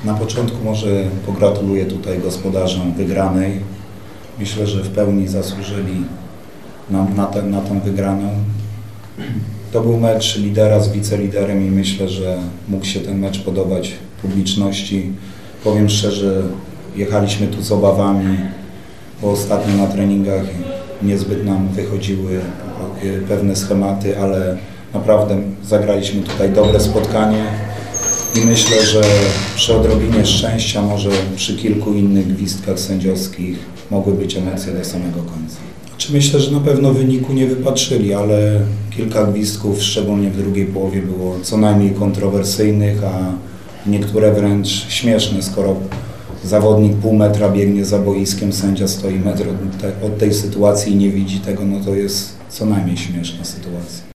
Na początku może pogratuluję tutaj gospodarzom wygranej. Myślę, że w pełni zasłużyli na tą wygraną. To był mecz lidera z wiceliderem i myślę, że mógł się ten mecz podobać publiczności. Powiem szczerze, jechaliśmy tu z obawami, bo ostatnio na treningach niezbyt nam wychodziły pewne schematy, ale naprawdę zagraliśmy tutaj dobre spotkanie i myślę, że przy odrobinie szczęścia, może przy kilku innych gwizdkach sędziowskich mogły być emocje do samego końca. Myślę, że na pewno wyniku nie wypatrzyli, ale kilka gwizdków, szczególnie w drugiej połowie, było co najmniej kontrowersyjnych, a niektóre wręcz śmieszne, skoro zawodnik pół metra biegnie za boiskiem, sędzia stoi metr od tej sytuacji i nie widzi tego, no to jest co najmniej śmieszna sytuacja.